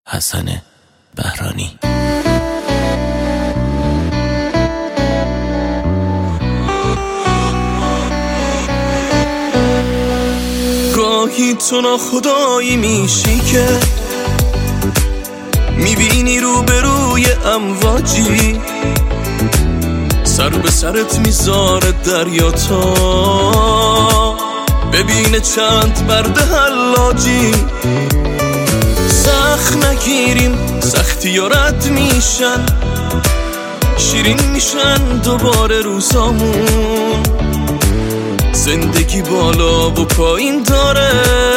حسن بهرانی. گاهی تو ناخدایی میشی که میبینی روبروی امواجی، سر به سرت میذاره دریا تا ببینه چند برد حلاجی. سخت نگیریم سختی ها رد میشن، شیرین میشن دوباره روزامون. زندگی بالا و پایین داره،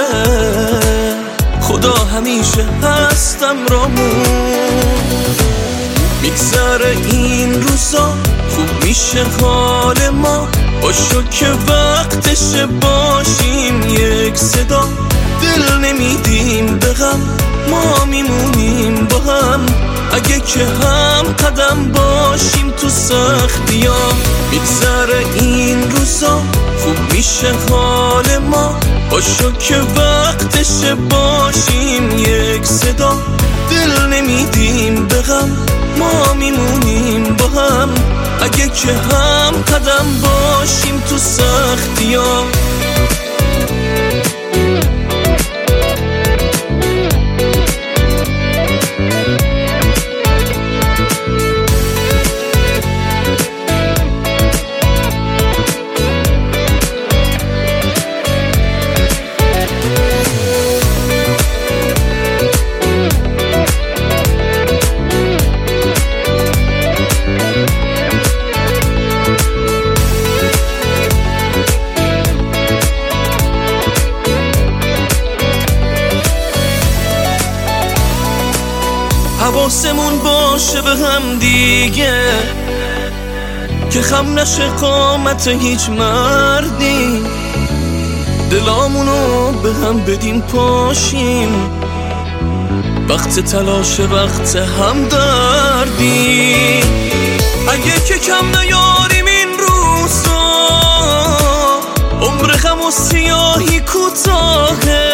خدا همیشه هستم رامون. میگذره این روزا خوب میشه حال ما، باشو که وقتشه باشیم یک صدا. دل نمیدیم به غم، ما میمونیم با هم، اگه که هم قدم باشیم تو سختی ها. میگذره این روزا خوب میشه حال ما، باشو که وقتشه باشیم یک صدا. دل نمیدیم به غم، ما میمونیم با هم، اگه که هم قدم باشیم تو سختی ها. حواسمون باشه به هم دیگه، که خم نشه قامت هیچ مردی. دلامونو به هم بدیم پاشیم، وقت تلاش وقت هم دردی. اگه که کم نیاریم این روزا، عمر غم و سیاهی کوتاهه.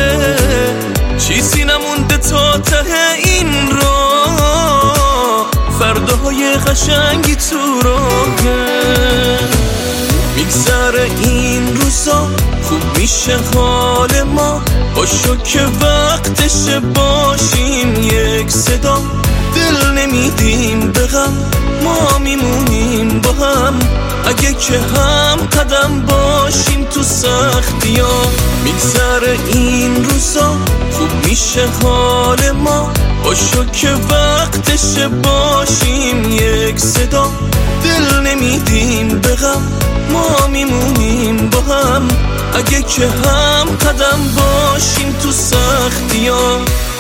چیزی نمونده تا ته این راه، فرداهای قشنگی تو راهه. میگذره این روزا خوب میشه حال ما، باشو که وقتشه باشیم یک صدا. دل نمیدیم به غم، ما میمونیم با هم، اگه که هم قدم باشیم تو سختی ها. میگذره این روزا خوب میشه حال ما، باشو که وقتشه باشیم یک صدا. دل نمیدیم به غم، ما میمونیم با هم، اگه که هم قدم باشیم تو سختی ها.